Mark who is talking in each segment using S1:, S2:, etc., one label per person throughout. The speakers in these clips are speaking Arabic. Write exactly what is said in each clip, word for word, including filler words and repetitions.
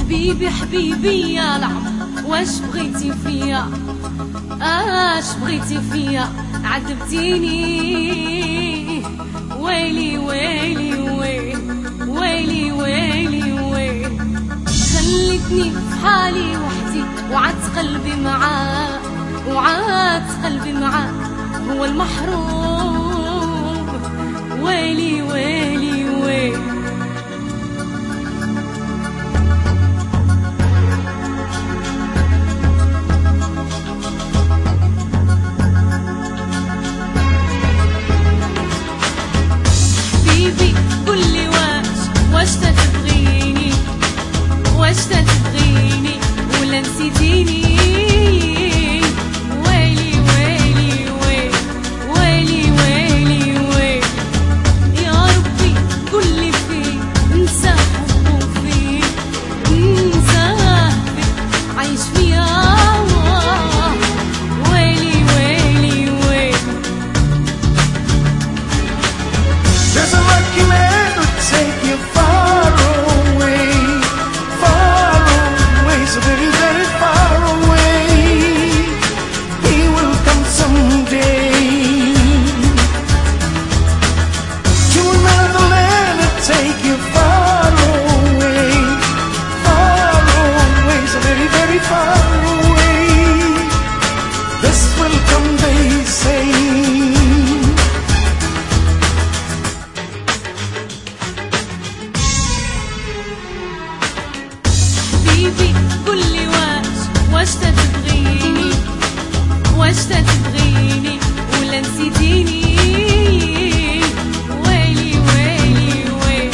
S1: حبيبي حبيبي يا العمر واش بغيتي فيا اش بغيتي فيا عذبتيني ويلي ويلي ويلي ويلي ويلي ويلي خلتني في حالي وحدي وعدت قلبي معاه وعدت قلبي معاه هو المحروم ويلي ويلي ويلي قولي واش واش تبغيني واش تبغيني ولا نسيتيني ويلي ويلي ويلي ويلي ويلي ويلي يا ربي قولي فين ننسى حبه فين ننساه فين عايش فيا ويلي ويلي ويلي
S2: There's a lucky man who'd take you far away, far away, so very, very far away. He will come someday to another land and take you far away, far away, so very, very far away. This will come, they say.
S1: حبيبي قولي واش واش تبغيني واش تبغيني ولا نسيتيني ويلي ويلي ويلي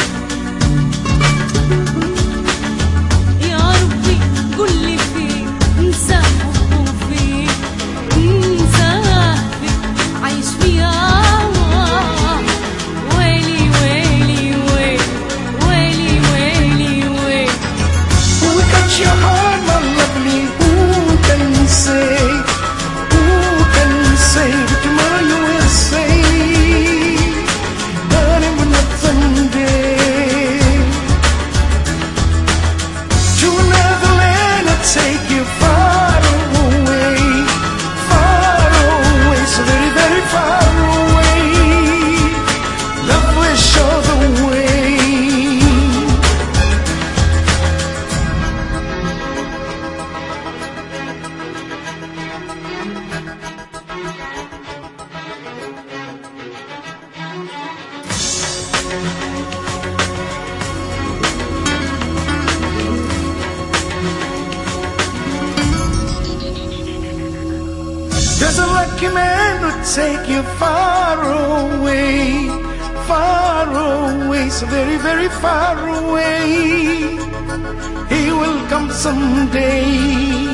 S1: يا ربي قولي فين ننسى حبه فين ننساه فين عايش فيا ويلي ويلي ويلي ويلي ويلي ويلي
S2: Your heart, my lovely, who can say, who can say, but tomorrow you will say, but it will not someday. To another land I'll take you far away, far away, so very, very far away. Love will show the way. There's a lucky man who'd take you far away, far away, so very, very far away. He will come someday